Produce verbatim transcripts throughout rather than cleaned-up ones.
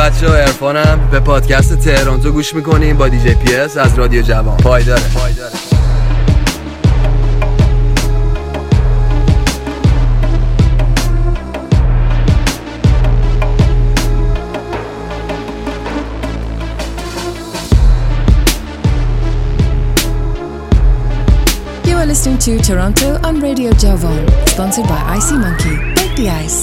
بچه ها، عرفانم. به پادکست تهرانتو گوش میکنیم با دی جی پی اس از رادیو جوان. پایداره پایداره. You are listening to Toronto on Radio Javan, sponsored by Icy Monkey. Break the ice.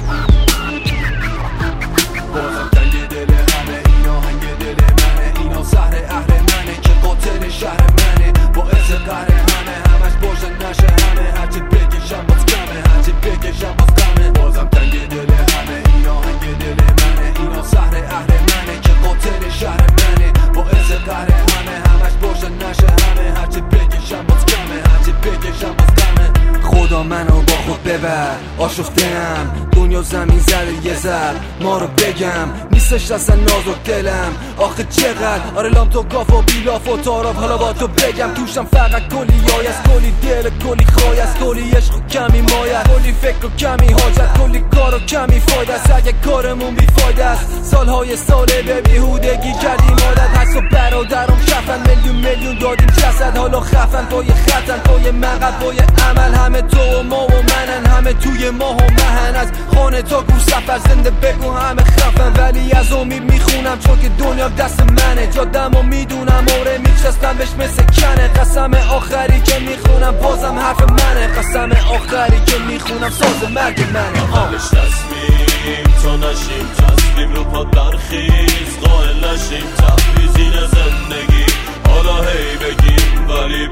خدا منو با خود ببر، آشفته‌ام، دنیا زمین زده یه ذر ما رو بگم، نیستش اصلا نازک دلم آخه چقدر. آره لام تو کاف و بیلاف و تاراف، حالا با تو بگم توشم فقط کلی یای است، کلی دل کلی خواهی است، کلی عشق و کمی مایه، کلی فکر و کمی حاجت، کلی کار و کمی فایده است. اگه کارمون بی فایده است، سالهای ساله به بیهودگی کردیم عادت. هست و برادرم شفن، میلیون میلیون دادیم جسد، حالا خفن پای خطن، پای مقب پای عمل. همه تو و ما و منن، همه توی ماه و مهن، از خانه تا گوش سفر زنده بگو همه خفن. ولی از امید میخونم چون که دنیا دست منه، جادم و میدونم آره میچستم بهش مثل کنه. قسم آخری که میخونم بازم حرف منه، قسم آخری که میخونم ساز مرگ منه. آمش تصمیم تا نشیم تصمیم رو پاد برخیز، قائل نشیم تفریزین زندگی، حالا هی بگیم ولی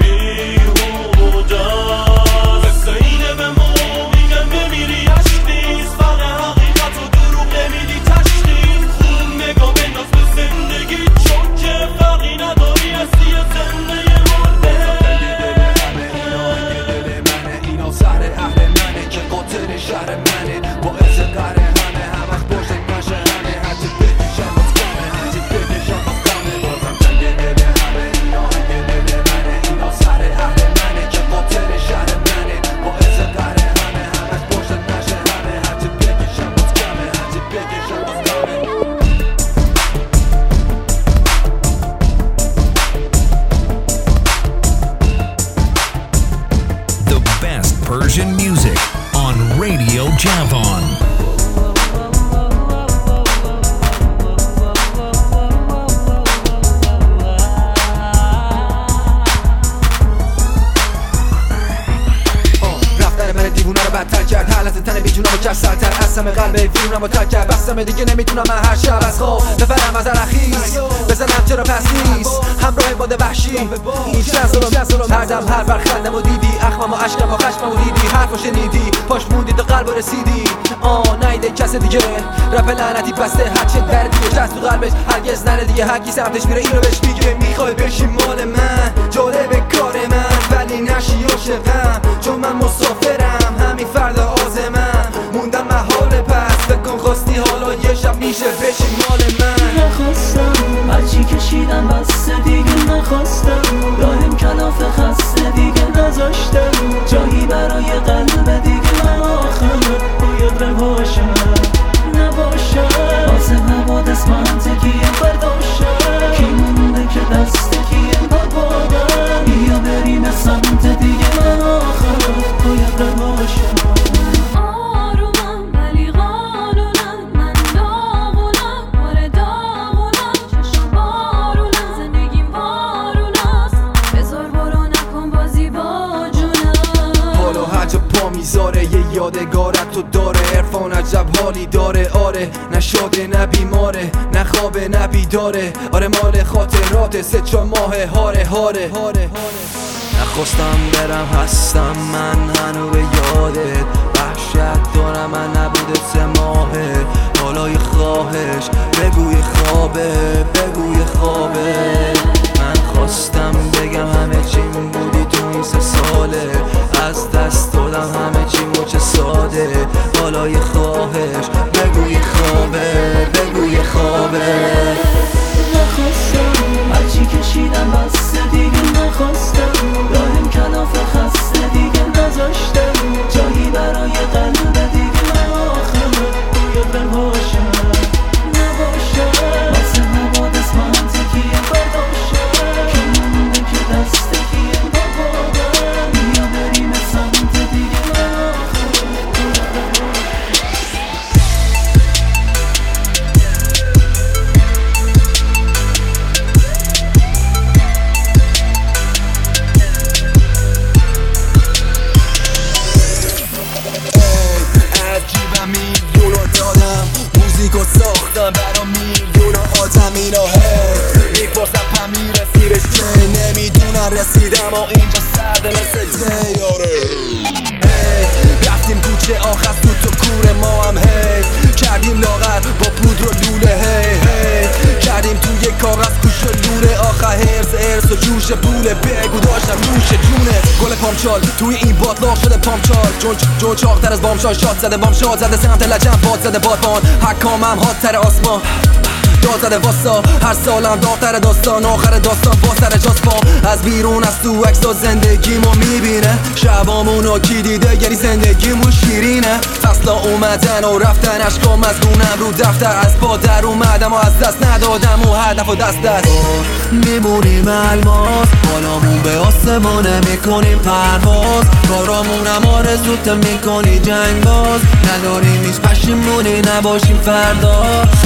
بیهوده است. اینه به ما میگم بمیری عشق نیست، فقط حقیقت و دروغ نمیدی تشخیص. خوب نگاه بنداز به زندگی چون که فرقی نداری هستی زنده مرده. همه اینا هنگ دل منه، اینا سهر اهل منه که قاتل شهر منه، باعث قهر همه، همش باشه نشه همه، هرچی بکشم از کمه، هرچی بکشم از کمه. بازم هنگ دل همه، اینا هنگ دل منه، اینا سهر اهل منه که قاتل شهر منه، باعث قهر همه، همش باشه نشه همه، هرچی بکشم از کمه، هرچی بکشم از کمه. The best Persian music on Radio Javan. دیوونه رو بدتر کرد، حالت تن بیجونم و کرد سرتر، از همه قلب ویرونم رو ترک کرد. بستم دیگه نمیتونم من هر شب از خواب بفرم از رخیص، بزنم چرا پس نیست همراه باد وحشی. این چند ظلم هر دم هر برخندم و دیدی، اخمم و عشقم و خشمم و دیدی، حرفو شنیدی پاش موندی تا قلب رسیدی. آه نیده کس دیگه رپ لعنتی بسته، هر چه دردی و جست تو قلبش هرگز نره دیگه. هر کی سمتش میره اینو بهش میگه میخوای بشی مال من، جالب کار من ولی نشی عاشقم، چون من مسافرم همین فردا آزمم، موندم محال پس بکن خواستی حالا یه شب میشه بشی مال من. نخواستم هرچی کشیدم بسته دیگه، نخواستم راهم کلاف خسته دیگه نذاشتم، جایی برای قلب دیگه من آخر باید رواشم نباشم. واسه حوادث منطقیه برداشم، کی مونده که دست کیه بابادم، بیا بریم سمت دیگه من آخر باید رواشم. میذاره یه یادگارت تو داره، عرفان عجب حالی داره. آره نشاده نه بیماره، نه خوابه نه بیداره، آره مال خاطرات سه چهار ماه هاره هاره هاره. نخواستم برم هستم من هنو به یادت، وحشت دارم من نبوده سه ماهه، حالا یه خواهش بگوی خوابه بگوی خوابه. من خواستم بگم همه چیم بودی تو این سه ساله، از دست دادم همه چی مچه ساده، حالا یه خواهش بگوی خوابه بگوی خوابه. نخواستم هرچی کشیدم بسته دیگه، نخواستم راهم کلاف خسته دیگه نذاشتم، جایی برای قلب دیگه من آخر باید رواشم نباشم. اینا هی میپرسم پم میرسی رشته نمیدونم رسیدم و اینجا سرده مثل دیاره رفتیم کوچه آخر تو تو کوره ما هم هی کردیم لاغر با پودر و لوله هی هی کردیم توی کاغذ کوش و لوله آخر هرز ارز و جوش پوله بگو داشتم نوش جونه گل پامچال توی این باطلاق شده پامچال جون جون چاقتر از بامشال شاد زده بام شاد زده سمت لجم باد زده بادبان حکامم هاتر آسمان داد زده واسا هر سالم داغتر داستان آخر داستان با سر جاسپام از بیرون از تو عکس و زندگیمو میبینه شبامونو کی دیده یعنی زندگیمو شیرینه فصلا اومدن و رفتن عشقا مزگونم رو دفتر از با در اومدم و از دست ندادم و هدف و دست دست میمونیم الماس بالامون به آسمونه میکنیم پرواز کارامونم آرزوت میکنی جنگ باز نداریم هیچ پشیمونی نباشیم فردا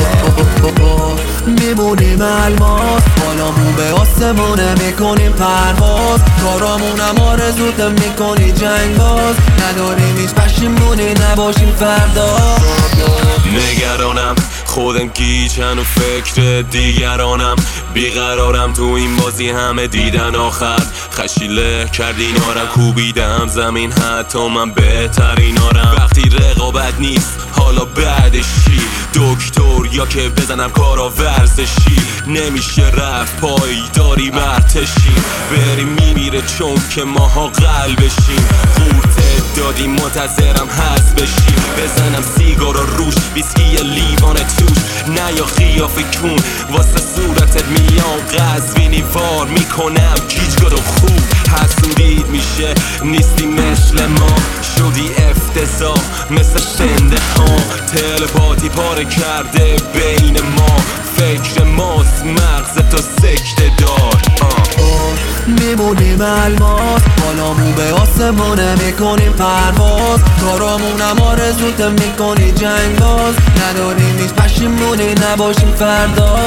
میمونیم الماس بالامون به آسمونه میکنیم پرواز کارامونم آرزوت میکنی جنگ باز نداریم هیچ پشیمونی نباشیم فردا نگرانم خودم گیجن و فکر دیگرانم بیقرارم تو این بازی همه دیدن آخر خشیله کردین آرم کوبیدم زمین حتی من بهترین آرم وقتی رقابت نیست حالا بعدشی دکتر یا که بزنم کارا ورزشی نمیشه رفت پایداری مرتشی بریم میمیره چون که ماها قلبشیم خورده دادیم منتظرم حس بشیم بزنم سیگار و روش ویسکی لیوان توش نه یا خیافه کون واسه صورتت میام قزوینی وار میکنم گیجگاد و خوب حسودید میشه نیستی مثل ما شدی افتضاح مثل شنده ها تلپاتی پاره کرده بین ما فکر ماست مغز تو سکته دار میمونیم الماس بالامون به آسمونه میکنیم پرواز کارامونم آرزوت میکنی جنگ باز نداریم هیچ پشیمونی نباشیم فردا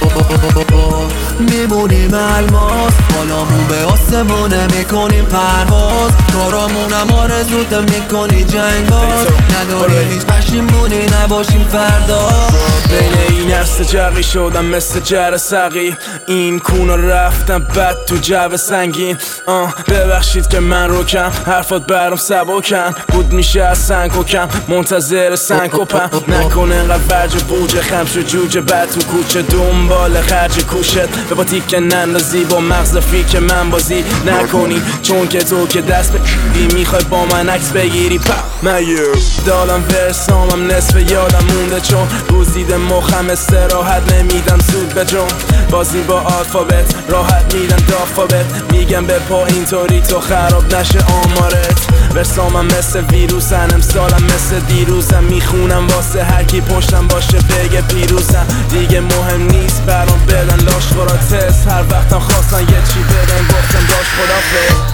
میمونیم الماس بالامون به آسمونه میکنیم پرواز کارامونم آرزوت میکنی جنگ باز نداریم هیچ پشیمونی نباشیم فردا بین این عرصه جرقی شدم مثل جر سقی این کونا رفتم بد تو جو سنگین آه ببخشید که من روکم حرفات برام سبکن بود میشه از سنگ و کم منتظر سنگ و پم نکنه انقدر برج و بوجه خمش و جوجه بد تو کوچه دنبال خرج کوشت به با تیک نندازی با مغز فیک من بازی نکنی چون که تو که دست بگیری میخوای با من عکس بگیری پا من دالم ورسامم نصف یادم مونده چون روزیده مخم استراحت نمیدم زود به جون بازی با آلفابت راحت میدم دافابت میگم به پا اینطوری تو خراب نشه آمارت ورسامم مثل ویروسن امسالم مثل دیروزم میخونم واسه هر کی پشتم باشه بگه پیروزم دیگه مهم نیست برام بدن لاش خورا تست هر وقتم خواستن یه چی بدن گفتم داش خدافظ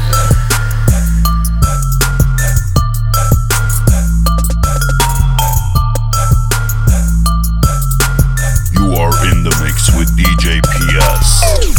You are in the mix with D J P S.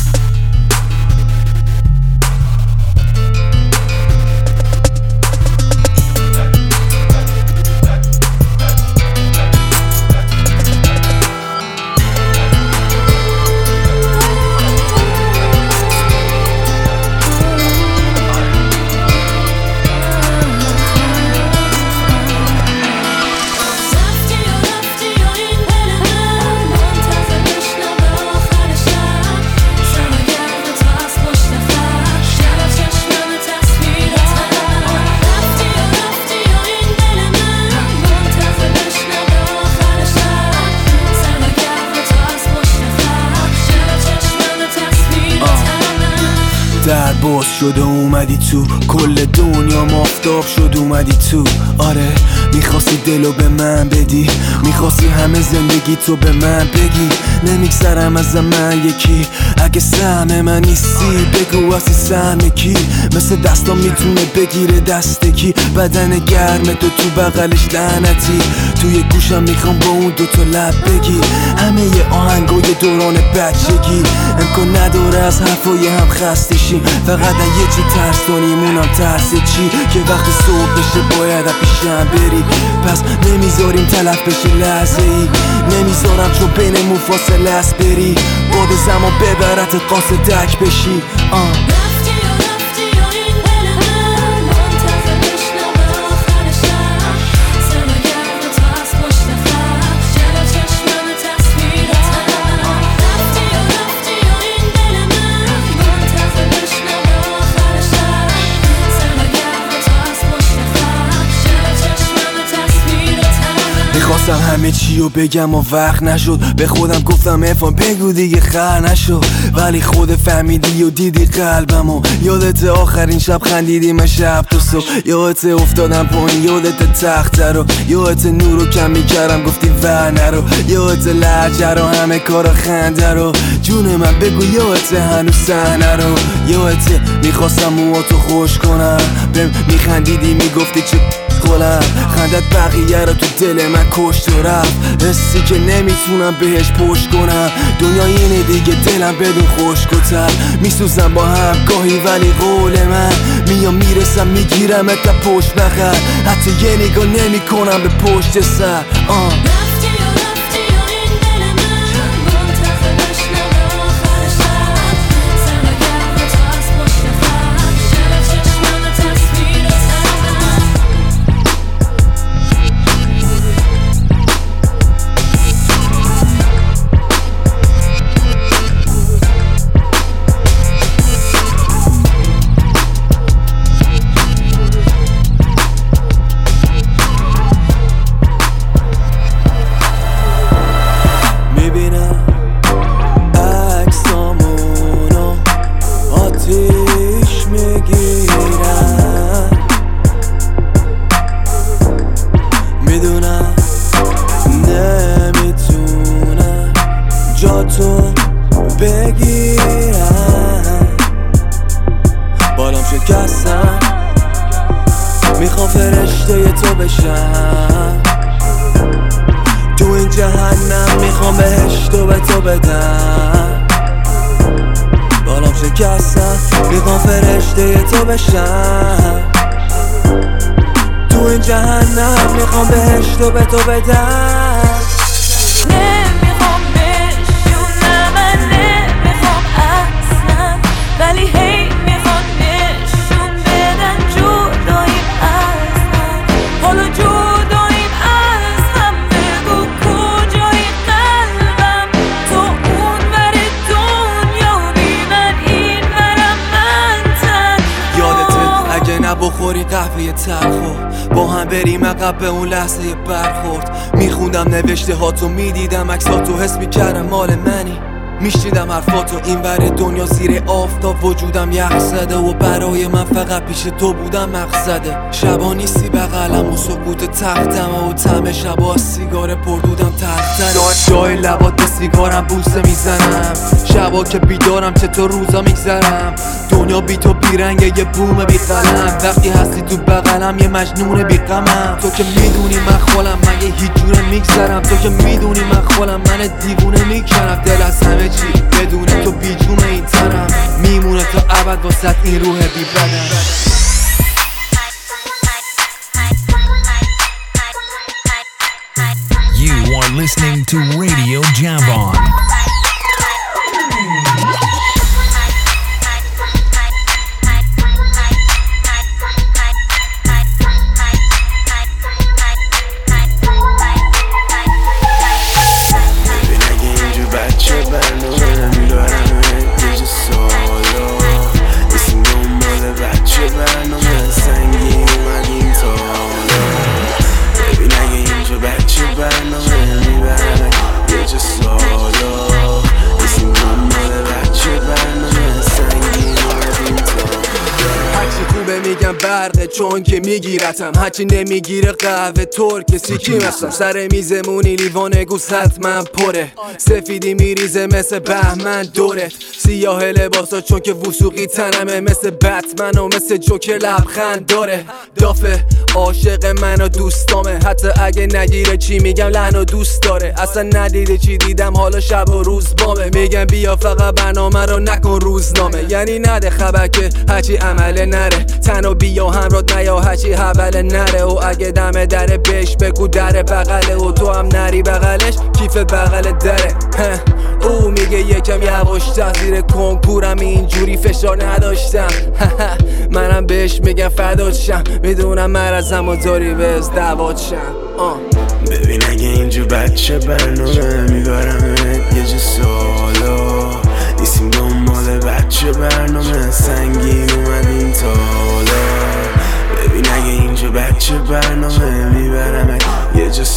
در باز شد و اومدی تو کل دنیا مافتاب شد اومدی تو آره میخواستی دلو به من بدی میخواستی همه زندگی تو به من بگی نمیگذرم از من یکی اگه سهم من نیستی بگو اصلی سهم کی مثل دستام میتونه بگیره دست کی بدن گرم تو تو بغلش لعنتی توی گوشم میخوام با اون دوتا لب بگی همه ی آهنگای دوران بچگی امکان نداره از حرفای هم خسته شیم فقط یه چی ترسونیم اونم ترس چی که وقتی صبح بشه باید پیشم بری. پس نمیذاریم تلف بشه لحظه ای، نمیذارم چون بینمون فاصله است بری. باد زمان ببرت قاصدک بشی. آه میخواستم همه چی رو بگم و وقت نشد. به خودم گفتم افان بگو دیگه خر نشو، ولی خود فهمیدی و دیدی قلبمو. یادت آخرین شب خندیدی من شب تو صبح، یادت افتادم پایین، یادت تخته رو، یادت نور رو کم میکردم گفتی ور نرو، یادت لحجه رو همه کارا خنده رو. جون من بگو یادت هنوز صحنه رو، یادت میخواستم موهاتو خوش کنم، بهم میخندیدی میگفتی چه خلم، خندت بقیه رو تو دل من کشت و رفت. حسی که نمیتونم بهش پشت کنم، دنیا اینه دیگه دلم بدون خشک و تر. میسوزم با هم گاهی ولی قول من میام میرسم میگیرم تا پشت بخر، حتی یه نگاه نمی کنم به پشت سر. آه تو بگیرم، بالام شکستم میخوام فرشته تو بشم، تو این جهنم میخوام بهشتو به تو بدم. بالام شکستم میخوام فرشته تو بشم، تو این جهنم میخوام بهشتو به تو بدم. ولی هی میخوان نشون بدن جداییم از هم، حالا جداییم از هم. بگو کجایی قلبم، تو اون ور دنیا بی من این ورم من تن. یادته اگه نبخوری قهوه تلخو، با هم بریم عقب به اون لحظه برخورد. میخوندم نوشته هاتو، میدیدم عکساتو، حس میکردم مال منی. میشنیدم حرفاتو این ور دنیا زیر آفتاب، وجودم یخ زده و برای من فقط پیش تو بودم مقصده. شبا نیستی بغلم و سکوت تختم و طعم شبا سیگار پردودم تختنه. جای لبات به سیگارم بوسه میزنم، شبا که بیدارم چطور روزا میگذرم. دنیا بی تو بیرنگه یه بوم بی قلم، وقتی هستی تو بغلم یه مجنون بی غمم. تو که میدونی من خولم، من یه هیچ جوره میگذرم. تو که میدونی من خولم، من دیوونه میکنم. دل از همه چی بدون تو بیجون این تنم، میمونه تا ابد واسه این روح بی بدن. You are listening to Radio Javon. Just solo برقه چون که میگیرتم، هرچی نمیگیره قهوه ترک سیکی مثلا. سر میزمونی لیوان گوست حتما پره، سفیدی میریزه مثل بهمن دورت، سیاه لباسا چون که وسوقی تنمه مثل بتمن و مثل جوکر لبخند داره. دافه عاشق من و دوستامه، حتی اگه نگیره چی میگم لحن و دوست داره. اصلا ندیده چی دیدم حالا شب و روز بامه، میگم بیا فقط برنامه رو نکن روزنامه. یعنی نده خبر که هرچی عمله نره، تن و بیا همراه نیا هرچی حوله نره. و اگه دم دره بهش بگو در بغله، و تو هم نری بغلش کیف بغل دره. او میگه یکم یواشتر، زیر کنکورم اینجوری فشار نداشتم. منم بهش میگم فدات شم، میدونم مرزم و داری بز دوات شم. ببین اگه اینجا بچه برنامه میبرم یه جا سالا، نیستیم دنبال بچه برنامه، سنگین اومدیم تالا. ببین اگه اینجا بچه برنامه میبرم یه جا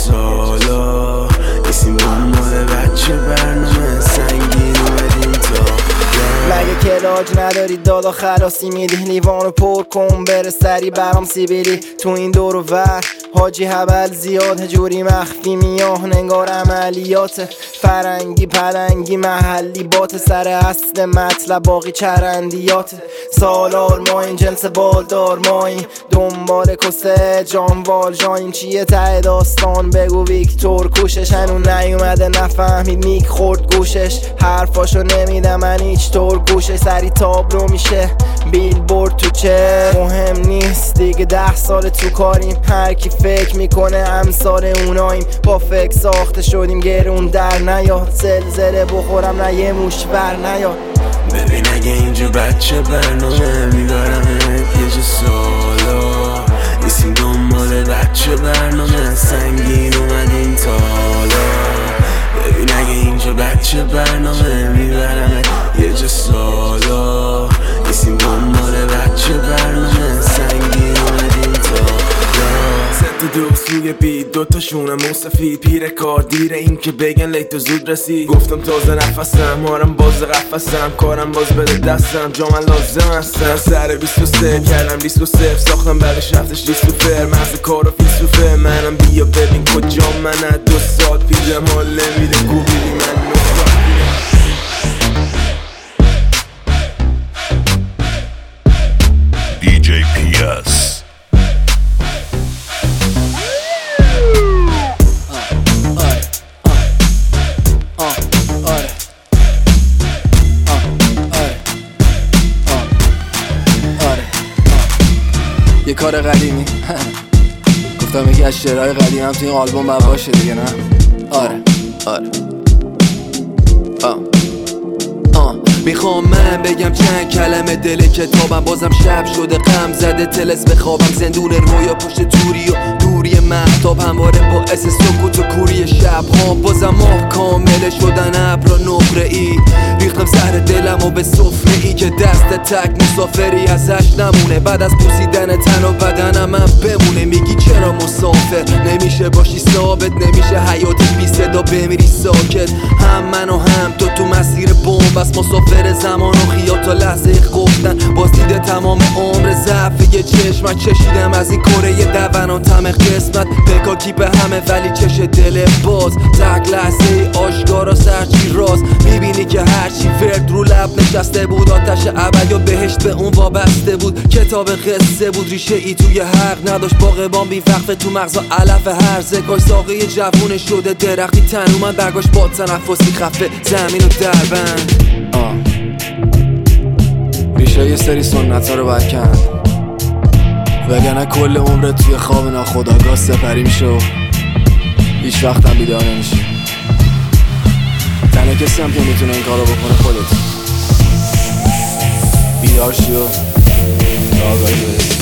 سالا، نیستیم دنبال بچه برنامه، سنگین اومدیم تالا. مگه کلاج نداری دادا خلاصی میدی، لیوانو پر کن بره سری برام سیبیلی. تو این دور و ور حاجی حبل زیاد، جوری مخفی میاه نگار عملیات، فرنگی پلنگی محلی بات، سر اصل مطلب باقی چرندیات. سالار ما این جنس بالدار ماییم، دنبال کسه جانوال جایم. چیه ته داستان بگو ویکتور کوشش، هنون نیومده نفهمید میک خورد گوشش، حرفاشو نمیدم من هیچ طور گوشش. سری تابلو میشه بیل بورد تو چه مهم نیست دیگه، ده سال تو کاریم، هر کی فکر میکنه امثال اوناییم. با فکر ساخته شدیم گرون در نیاد، زلزله بخورم نه یه موش بر نیاد. ببین اگه اینجا بچه برنامه میبرم یه جا سالا، نیستیم دنبال بچه برنامه، سنگین اومدیم تالا. ببین اگه اینجا بچه برنامه میبرم یه جا سالا، نیستیم دنبال بچه برنامه، سنگین اومدیم تالا. ست دوست روی بید دوتاشونم مصفید، پیر کار دیره این که بگن لیت و زود رسید. گفتم تازه نفسم مارم باز قفسم، کارم باز بده دستم جا من لازم هستم. سر بیست و سه کردم ریسک و صفر، ساختم بعدش رفتش لیست و فر، محض کار و فیس و فر. منم بیا ببین کجا من دو سال پیشم حال نمیده گوبیلی من نوزاد. دی جی پی اس یه کار قدیمی گفتم یکی از شعرهای قدیم هم تو این آلبوم باید باشه دیگه، نه؟ آره آره آه آه میخوام من بگم چند کلمه دل کتابم، بازم شب شده غم زده تلس بخوابم، زندون رویا پشت توری و دوری مهتاب، همواره باعث سکوت و کوری شب ها. بازم ماه کامل شدن ابر نقره ای، ریختم زهر دلم و به سفره ای که دست تک مسافری ازش نمونه. بعد از بوسیدن تن و بدنم من بمونه، میگی چرا مسافر نمیشه باشی ثابت، نمیشه حیاتت بی صدا بمیری ساکت. هم من و هم تو تو مسیر بمب بس مسافر زمان و خیال تا لحظه گفتن، باز دیده تمام عمر ضعف یه چشم چشیدم از این کره دون و تم قسمت، بکاکی به همه ولی چش دل باز. تک لحظه ای آشکارا سرچی راست، میبینی که هرچی ورد رو لب نشسته بود، آتش ابد یا بهشت به اون وابسته بود. کتاب قصه بود ریشه ای توی حق نداشت، باغبان بی وقفه تو مغزا علف هرزه، کاش ساقه جوون شده درختی تن اومد برگاش با تنفسی خفه زمین و دربند. ریشه یه سری سنت ها رو برکند، وگرنه کل عمرت توی خواب ناخودآگاه سپری میشه و هیچ وقت هم بیدار نمیشه. تنها کسی هم که میتونه این کارو بکنه خودت. بیدار شی و آگاهی برسی.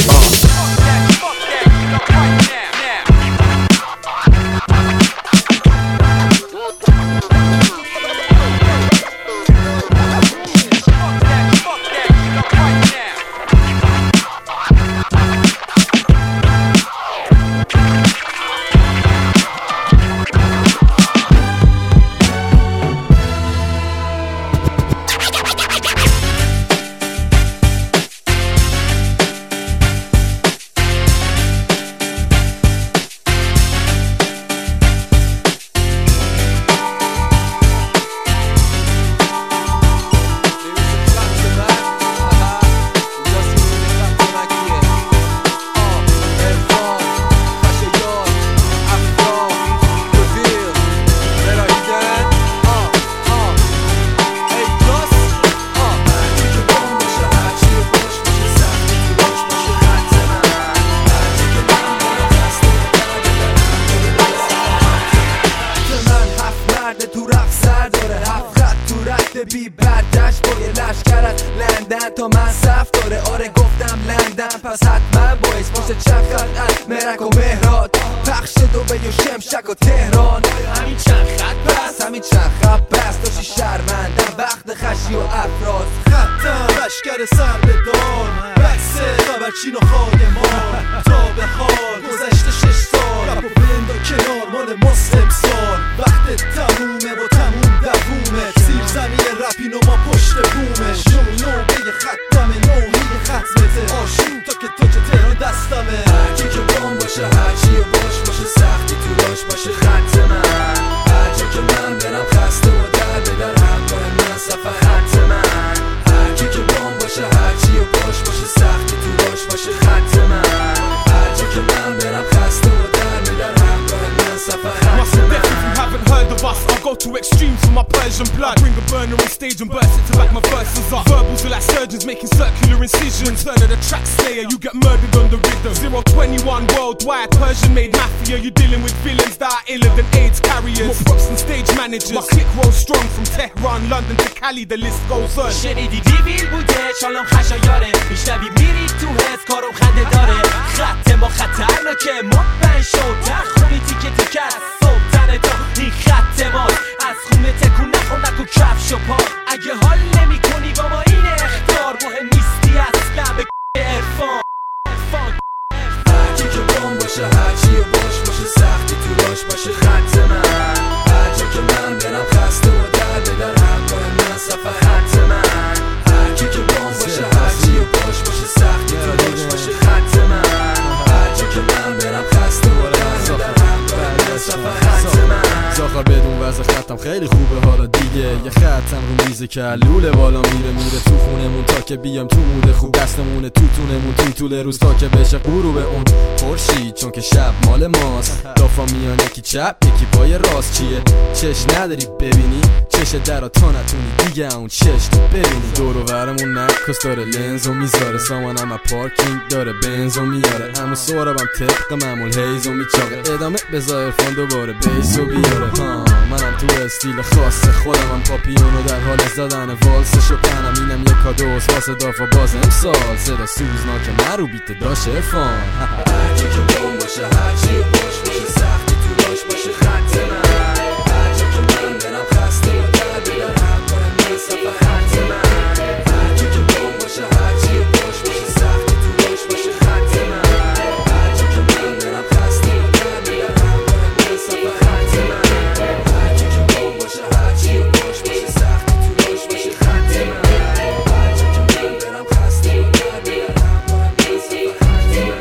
داره. آره گفتم لندن پس حتما باعث باشه چند خط از مرک و مهرات، پخش دوبه و شمشک و تهران. همین چند خط بس، همین چند خط بس، داشتی شرمندم وقت خشی و افراز. خطم بشکر سر به دار، بکسه خبرچین و خادمان، تا به حال گذشته شش سال، رپ و بند و کنار مال مسلم سال. وقت تمومه و تموم دوومه، زیر زمین رپین و ما پشت بومش. نو نو به ختمه، نوهی ختمته، آشون تا که تو که تهران دستمه. هرکی که بام باشه، هرچی و باش باشه، سختی تو راش باشه خط من. هرچی که من برم خسته و در به در همراه من سفر خط من. هرکی که بام باشه، هرچی و باش باشه، سختی تو راش باشه خط من. هرچی که من برم خسته و در به در همراه من سفر خط من. Haven't heard of us, I'll go to extremes for my Persian blood. Bring a burner on stage and burst it to back my verses up. Verbals are like surgeons making circular incisions. Turn of the track slayer, you get murdered on the rhythm. zero twenty-one worldwide, Persian made mafia. You're dealing with villains that are iller than AIDS carriers. More props than stage managers. My click rolls strong from Tehran, London to Cali, the list goes on. شنیدی دیویل بوده شالم خشایاره، میشنوی میری تو حس کارم خنده داره. خط ما خطرناکه مطمئن شو، در خونی تیکه تیکه از صبح تنه تا این خط ماست. از خونه تکون نخور نکو کفش و پا، اگه حال نمی کنی با ما این اختار، مهم نیستی اصلا به عرفان. هرکی که بام باشه، هرچی و باش باشه، سختی تو راش باشه خط من. هرچی که من برم خسته و در به در همراه من سفر خط من. هرکی که بام باشه، هرچی و باش باشه، سختی تو راش باشه خط من. هرچی که من برم خسته و در به در همراه من سفر خط من. زاخر بدون وضع خطم خیلی خوبه حالا دیگه، یه خطم رو میزه که لوله بالا میره میره تو خونمون تا که بیام تو موده خوب، دستمونه تو تونمون تو طول روز تا که بشه غروب اون خورشید، چون که شب مال ماست. دافا میان یکی چپ یکی پای راست، چیه چش نداری ببینی، چش درا تا نتونی دیگه اون چش تو ببینی. دور و برمون نکس داره لنز و میذاره، سامانم از پارکینگ داره بنز و میاره، همون سوربم طبق معمول هیز و میچاقه، ادامه بذار فون دوباره بیس و بیاره. ها منم تو استیل خاص خودم هم پاپیونو در حال زدن والسش و پنم، اینم یک کادوست واسه دافا باز امسال، صدا سوزناک من رو بیت داش ارفان. هرچی که بام باشه، هرچی و باش باشه، سختی تو راش باشه خط من. هرچی که من برم خسته و در به در همراه من سفر خط من. هرچی که بام باشه، هرچی و باش باشه، سختی تو راش باشه خط من. هرچی که من برم خسته و در به در همراه من سفر خط من. هرچی که بام باشه، هرچی و باش باشه، سختی تو راش باشه خط من. هرچی که من برم خسته و در به در همراه من سفر خط من.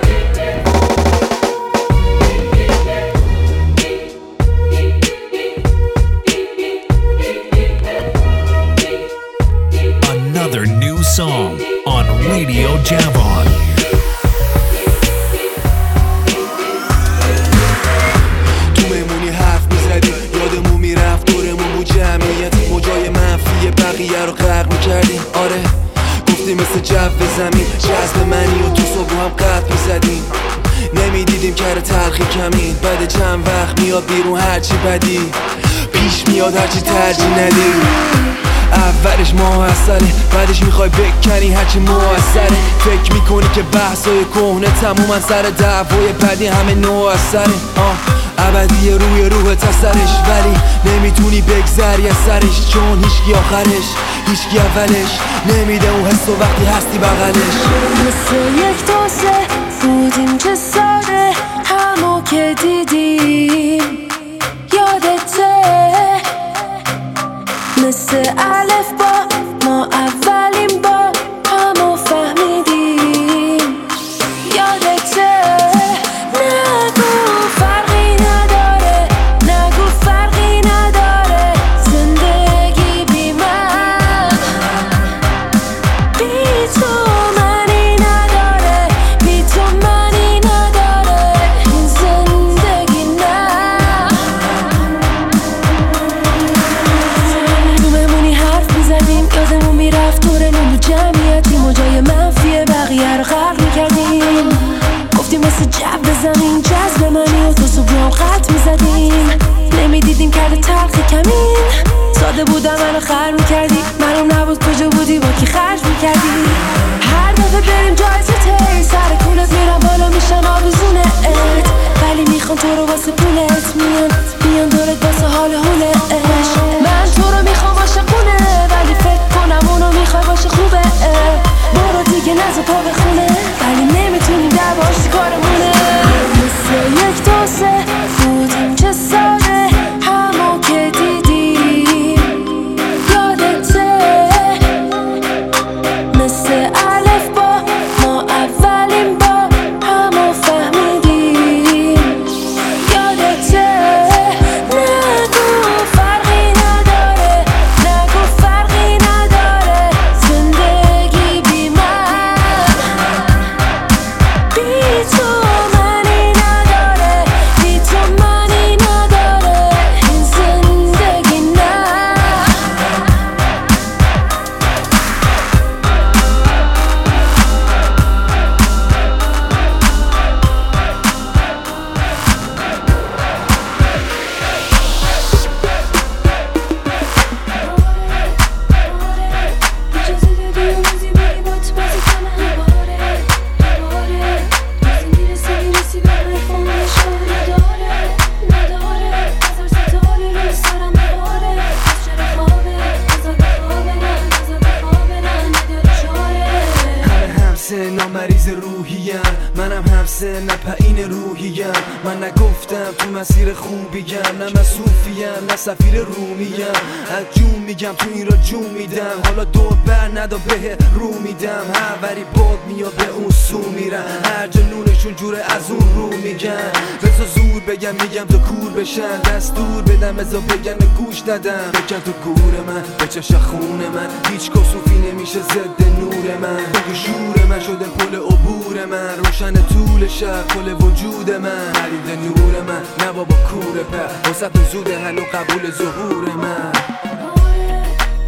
Another new song on Radio Javon. تو مهمونی حرف میزدی یادمون میرفت دورمون بود جمعیت، موجای منفی بقیه رو غرق میکردیم. آره گفتی مثل جو زمین جذب منی و تو صبح هم قطع میزدیم، نمیدیدیم کره تلخی کمین. بعد چند وقت میاد بیرون هرچی بدی پیش میاد، هرچی ترجیح ندی. اولش ماحصله بعدش میخوای بکنی هرچی موثره. فکر میکنی که بحثای کهنه تمومن سر دعوای بعدی همه نوع اثره. آه ابدی روی روح تسرش، ولی نمیتونی بگذری از سرش، چون هیچکی آخرش هیچکی اولش نمیده اون حس و وقتی هستی بغلش. مثل یک تاسه بودیم چه ساده همو که دیدیم، یادته مثل الف با ما اولین با همو فهمیدیم، یادته نگو فرقی نداره، نگو فرقی نداره، زندگی بی من بی تو منی نداره، بی تو منی نداره این زندگی. نه تو بمونی حرف میزدیم یادمون میرفت دورمون بود جمعیتیم و جای منفی بقیه رو غرق میکردیم. گفتیم مثل جو زمین جذب منی و تو صبحام خط میزدیم، نمیدیدیم کرده تلخی کمین. ساده بودم منو خر میکردی، معلوم نبود کجا بودی با کی خرج میکردی. هر دفعه واسه پولت میان میان دورت واسه حال حولش. من تو رو میخوام عاشقونه ولی فکر کنم اونو میخوای باشه خوبه. برو دیگه نزو پا بخونه ولی نمیتونیم دعواش کارمونه. مثل یک دو سه بودیم چه ساده همو که دیدیم یادته. مثل الف با ما اولین با همو فهمیدیم یادته. نگو فرقی نداره نگو فرقی نداره زندگی بی من بی تو منی نداره بی تو منی نداره این زندگی نه. اجازه دادی یه روزی بری بات بازی کنم دوباره دوباره روزی میرسه میرسی به حرفام نشان نداره نداره هزار ستاره رو سرم بباره. از چرا خوابه بذار بخوابه نه بذار بخوابه نه نداره چاره. همه همسن مریض روحیم منم همسن پایین روحیم. من نگفتم تو مسیر خوبیم نه من صوفیم نه سفیر رومیم. از جون میگم تو این را جون میدم حالا دور بر ندا به رو میدم. هر وری باد میاد به اون سو میرم هر جنونشون جوره از اون رو میگن. بذار زور بگم میگم تو کور بشن دستور بدم بذار بگم گوش ندم. بکن تو گور من بچش خون من هیچ کسوفی نمیشه ضد نور من. بگو شور من شده پل عبور من روشن طول شب کل وجود من. خرید نور من نه بابا کوره پر وسط زوده هنو قبول ظهور من. آره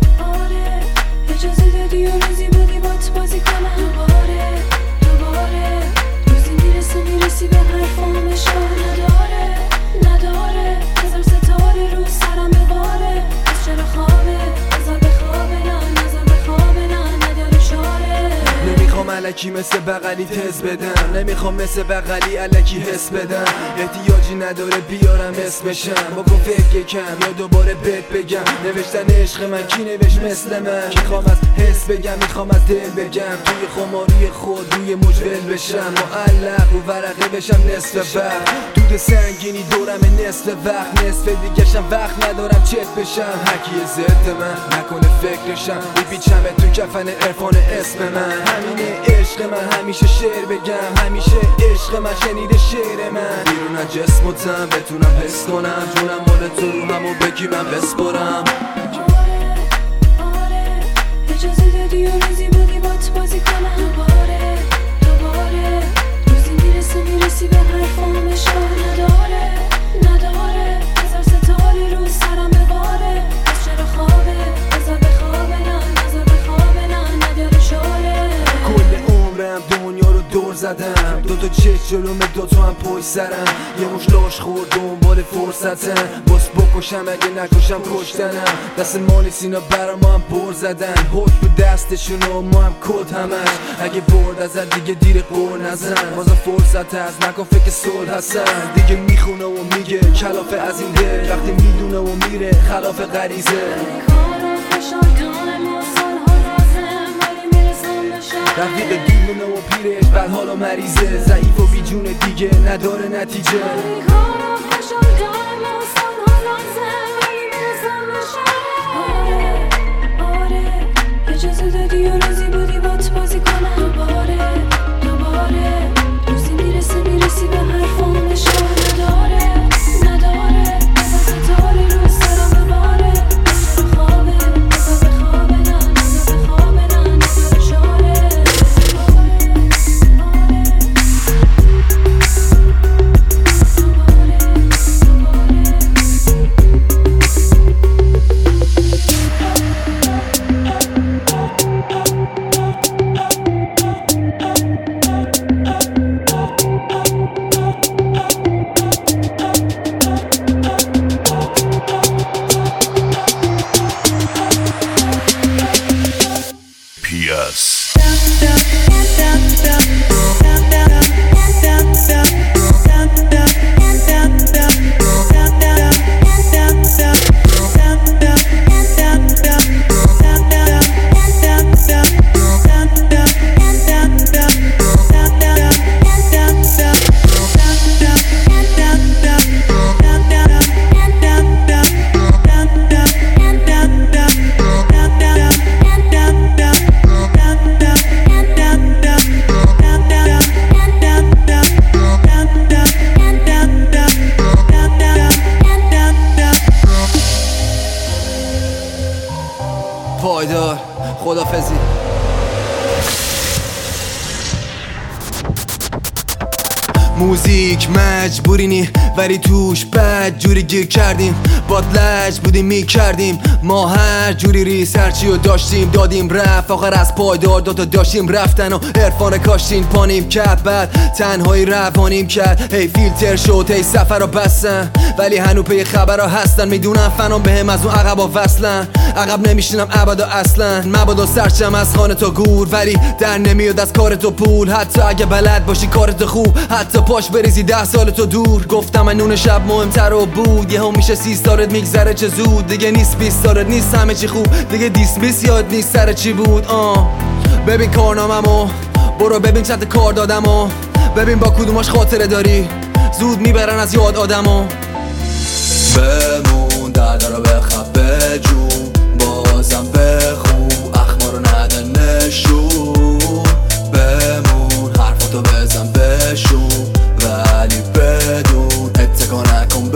آره اجازه دادی یه روزی بودی بات بازی کنم دوباره دوباره روزی میرسه میرسی به حرفام نشان نداره نداره هزار ستاره رو سرم بباره. از چرا خوابه بذار بخوابه نه نذار بخوابه نه نداره چاره. نمیخوام الکی مثل بغلی تز بدم نمیخوام مثل بغلی الکی حس بدم. احتیاجی نداره بیارم اسمشم بکن فکر کم یا دوباره بهت بگم. نوشتن عشق من کی نوشت مثل من. میخوام از حس بگم میخوام از دل بگم. توی خماری خود روی مجول بشم معلق رو ورقه بشم نصف وقت. دود سنگینی دورم نصف وقت نصف دیگهشم وقت ندارم چت بشم. هرکی ضد من نکنه فکرشم بپیچم تو کفن عرفان اسم من. همینه عشق من همیشه شعر بگم همیشه عشق من شنیده شعر من. بیرون از جسم و تن بتونم حس کنم جونم مال تو رو همو بگی من بسپرم. آره آره اجازه دادی یه روزی بودی بات بازی کنم دوباره دوباره روزی میرسه میرسی به حرفام نشان نداره نداره هزار ستاره رو سرم بباره. از چرا خوابه بذار بخوابه نه بذار بخوابه نه نداره چاره. کل عمرم دنیا رو دور زدم دو تا چشم جلوم دو تا هم پشت سرم. یه مش لاش خورد دنبال فرصتم باس بکشم اگه نکشم کشتنم. دست مالی سینا برام هم بر زدن حکم به دستشونو ما هم کد همش. اگه برد ازت دیگه دیر قور نزن بازا فرصت هست نکن فکر صلح هستن. دیگه میخونه و میگه کلافه از این دل وقتی میدونه و میره خلاف غریزه. رفیق دیوونه و پیرش بد حال و مریضه ضعیف و بی جون دیگه نداره نتیجه. آره آره اجازه دادی یه روزی بودی بات بازی کنم دوباره دوباره روزی میرسه میرسی به حرفام نشان نداره نداره هزار ستاره رو سرم بباره. از چرا خوابه بذار بخوابه نه بذار بخوابه نه نداره چاره. موزیک مجبوری نی ولی توش بد جوری گیر کردیم، باد لج بودیم می کردیم، ما هر جوری ریسرچی و داشتیم دادیم رفت، آخر از پایدار دوتا داشتیم رفتن و عرفان کاشتین پانیم کرد، بعد تنهایی روانیم کرد، هی فیلتر شد هی سفر رو بستن ولی هنو پی خبر ها هستن، میدونم فنام به هم از اون عقب ها وصلن، عقب نمیشینم ابدا اصلا، مبادا سرچم از خانه تا گور ولی در نمیاد از کار تو پول، حتی اگه بلد باشی کارت خوب، حتی پاش بریزی ده سال تو دور، گفتم من نون شب مهمتر و بود، یه هم میشه سی سالت میگذره چه زود، دیگه نیست بیست سالت نیست همه چی خوب، دیگه دیسمیس یاد نیست سر چی بود. آه ببین کارناممو، برو ببین چند کار دادمو، ببین با کدوماش خاطره داری، زود میبرن از یاد آدمو. بمون درد رو بخواب بجون، بازم بخون اخما رو نده نشون، بمون حرفاتو بزن بشون ولی بدون اتکا نکن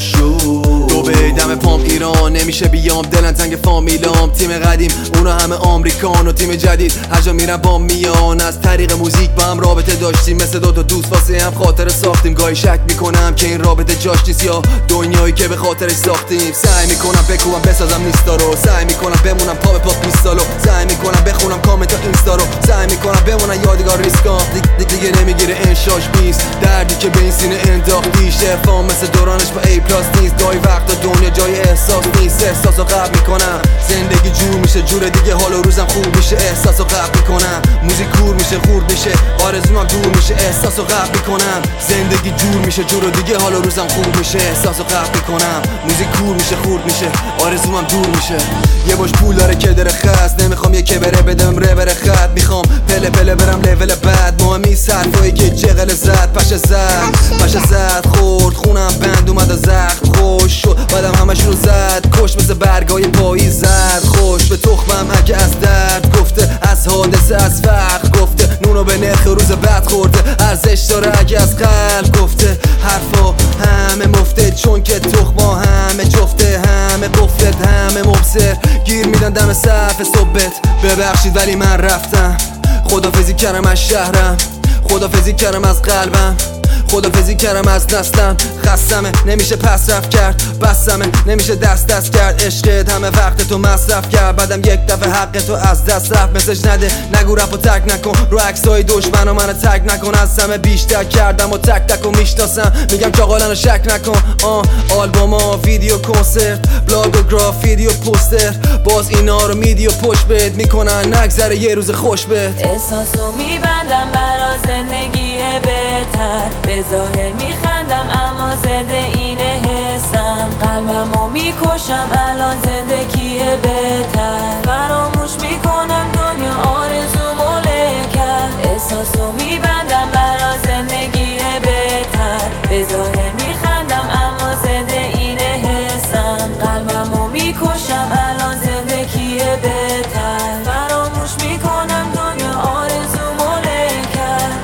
بشون. دو بیدم پام ایران نمیشه بیام، دلن تنگ فامیلام، تیم قدیم اونا همه آمریکان و تیم جدید هر جا میرن با میان، از طریق موزیک با هم رابطه داشتیم، مثل دوتا دوست واسه هم خاطره ساختیم، گاهی شک میکنم که این رابطه جاش نیست یا دنیایی که به خاطرش ساختیم، سعی میکنم بکوبم بسازم نیستا رو، سعی میکنم بمونم پا به پا بیست سالو، سعی میکنم بخونم کامنت ها اینستا رو، سعی میکنم بمونم یادگار ریسکام، دیگه, دیگه نمیگیره انشاش بیست، دردی که به این سینه انداختی شفام مثل دورانش با ای پلاس نیست، گاهی وقتا دنیا جای احساس نیست، احساسو قبل میکنم، زندگی جور میشه جور دیگه، حال و روزم خوب میشه، احساسو قبل میکنم، موزیک کور میشه خورد میشه، آرزومم دور میشه، احساسو قبل میکنم، زندگی جور میشه جور دیگه، حال و روزم خوب میشه، احساسو قبل میکنم، موزیک کور میشه خورد میشه، آرزومم دور میشه. یه باش پول داره که داره خست، نمیخوام یه که بره بدم ره بره خط، میخوام پله پله برم لول بعد، مهمی صرفایی که چغل زد پش زد پش زد خورد خونم بند اومد از زخم خوش شد، بعدم همشون زد کش مثل برگای پایی زد، خوش به تخمم اگه از درد گفته، از حادثه از فقر گفته، نونو به نرخ روز بعد خورده، ارزش داره اگه از قلب گفته، حرفا همه مفته چون که تخما همه جفته، همه قفلت همه مبصر گیر میدن دم صف صبحت، ببخشید ولی من رفتم، خدافزی کردم از شهرم، خدافزی کردم از قلبم، خدافزی کردم از نسلم، خستمه نمیشه پس رفت کرد، بسمه نمیشه دست دست کرد، عشقت همه وقت تو مصرف کرد، بعدم یک دفعه حق تو از دست رفت، مسج نده نگو رفت و تک نکن، رو عکسای دشمن و منو تک نکن، از همه بیشتر کردم و تک تک و میشناسم، میگم چاقالن رو شک نکن، آه آلبوما ویدیو کنسرت بلاگ و گراف ویدیو پوستر، باز اینا رو میدی و پشت بهت میکنن نگذره یه روز خوش بهت، احساسو میبندم برا زندگی بهتر، به ظاهر میخندم اما زده اینه حسم، قلبمو میکشم الان زندگی بهتر، فراموش میکنم دنیا آرزومو له کرد، احساسو میبندم برا زندگی بهتر، به ظاهر میخندم اما زده اینه حسم، قلبمو میکشم الان زندگی بهتر، فراموش میکنم دنیا آرزومو له کرد.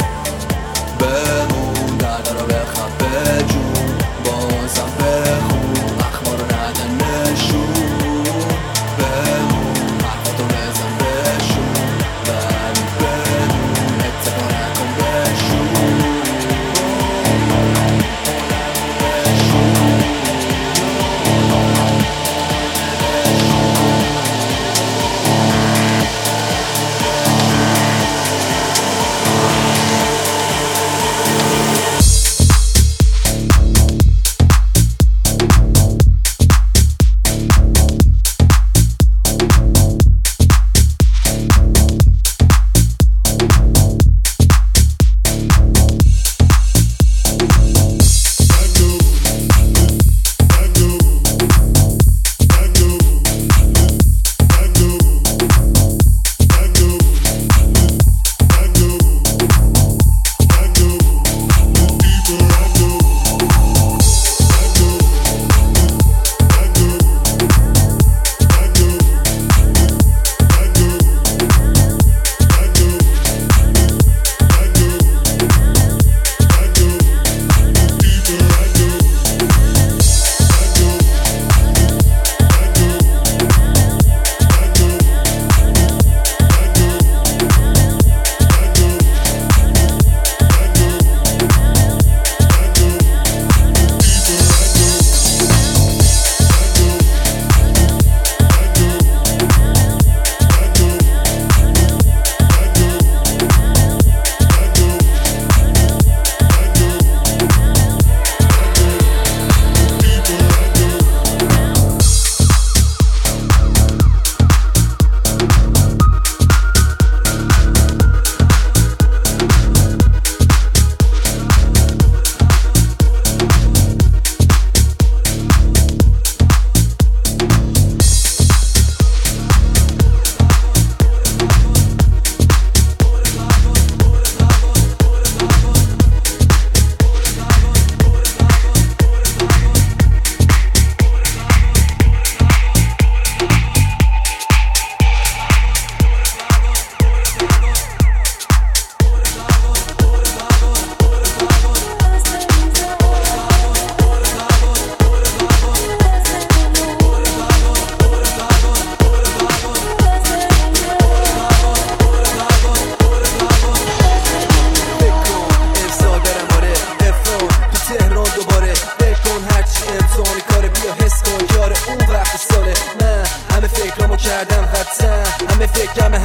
بمون درد رو بخواب بجون، بازم بخون اخما رو نده نشون، بمون حرفاتو بزن بشون ولی بدون اتفا نکن بشون.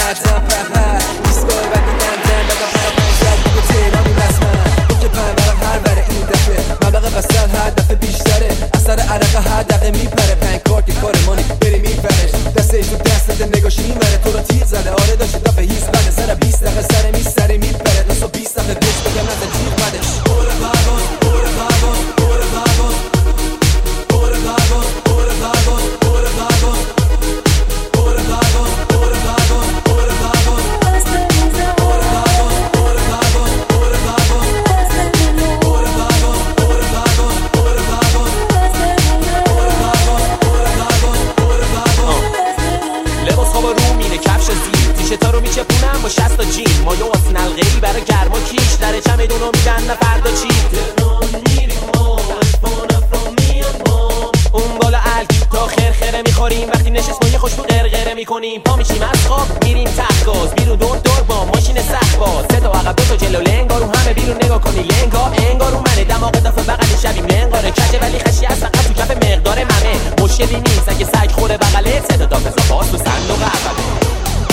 مردم پهر ایستگاه بعدی لندن بگم پرا پنزد دیگه تهرانی رسمن تو که پنبرم هر بره این دفعه مبلغ بستر هر دفعه بیشتره اثر عرق هر دقیقه میپره پنج کارت کار مانی بری میپرش دستش تو دست نده نگاش این وره تو را تیر زده آره داشت دفعه هیز بده سر بیست دقیقه سر میز سری میپره نسا بیست دقیقه بهش بگم نزد تیر بدش بوره پرواز بوره پرواز بوره پرواز بوره پرواز بوره پرواز بوره پرواز بوره پرواز بوره پرواز بوره پرواز لباس خواب رو میره کفش زیر تیشتا رو میچپونم با شست تا جین مایو واسه نلغه‌ای برای گرما کیش در چمدونو میدن نه فردا چی اون بالا الک تا خرخره میخوریم وقتی نشست ما یه خوشبو غرغره میکنیم پا میشیم از خواب میریم تخت گاز بیرون دور دور با ماشین سخت باز سه تا عقب دو تا جلو لنگا رو همه بیرون نگاه کنی لنگا انگار رو منه دماغ دافه بغل شبیم لنگاره کجه ولی خشی از فقط تو کف مقدار ممه مشکلی نیست اگه سگ خوره بغله سه تا دافه باز تو صندوق عقبه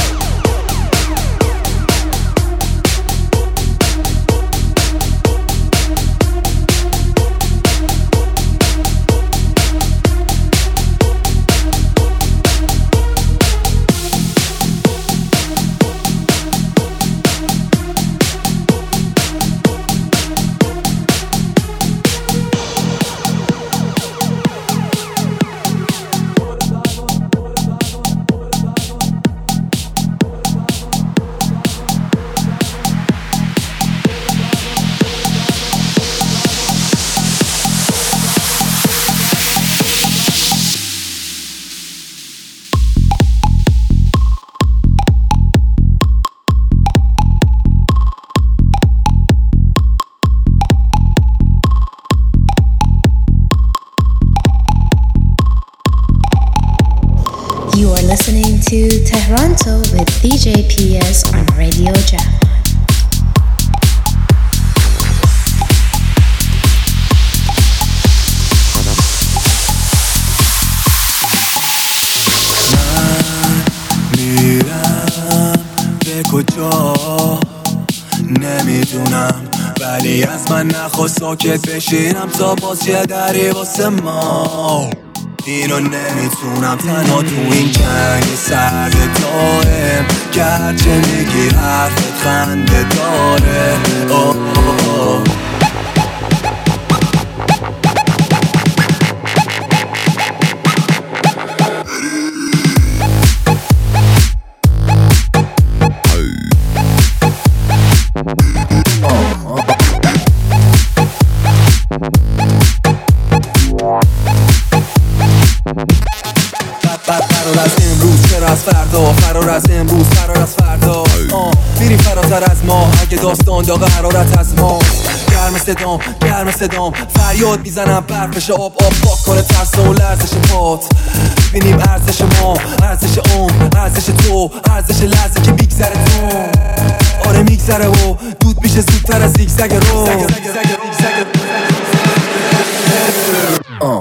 Listening to Tehranto with D J P S on Radio Jam. کجا نمیدونم ولی از من نخواست ساکت بشینم تا باز یه دری واسه ما اینو نمیتونم تنها تو این جنگ سرد دارم گرچه میگی حرفت خنده داره اوه اوه فردا فرار از امروز فرار از فردا میریم فراتر از ما اگه داستان داغ حرارت از ما گرم صدام گرم صدام فریاد میزنم برفش آب آب پاک کنه ترس و لرزش پات ببینیم ارزش ما ارزش اون ارزش تو ارزش لحظه که میگذره تو آره میگذره و دود میشه زودتر از زیگزگ رو آه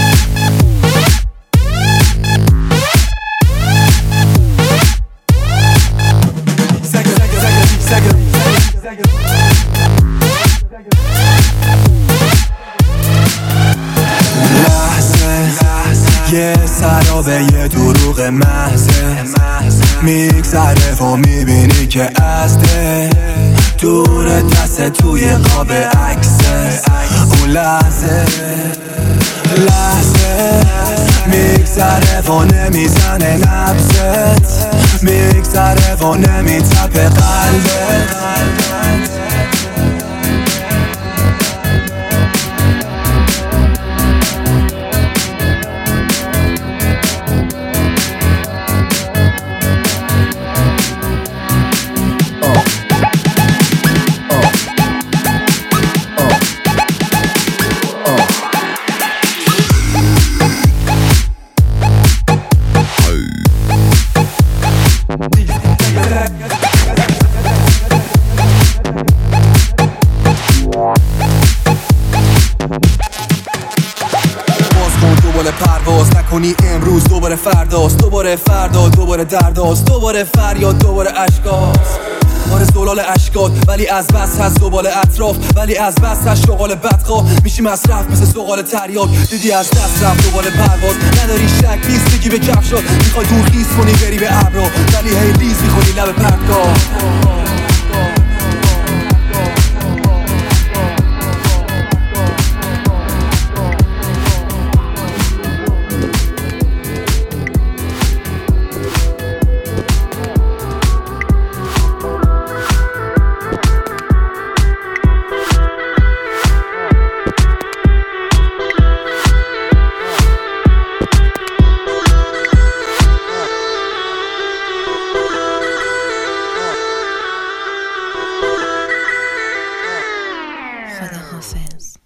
یه سرابه یه دروغ محضه میگذره و میبینی که ازده دور دست توی قاب عکسه اون لحظه لحظه میگذره و نمیزنه نبزت میگذره و نمیتپه قلبت امروز دوباره فرداست دوباره دوباره فردا، دوباره درداست، دوباره فریاد، دوباره اشکاست. آره زلال اشکات ولی از بس هست زبال اطراف، ولی از بس هست شغال بدخواه میشی مصرف مثل زغال تریاک. دیدی از دست رفت دوباره پرواز، نداری شک بیستگی به کفشات، میخوای دور خیز کنی بری به ابرا ولی هی ریز میخونی لب پرتگاه. خداحافظ.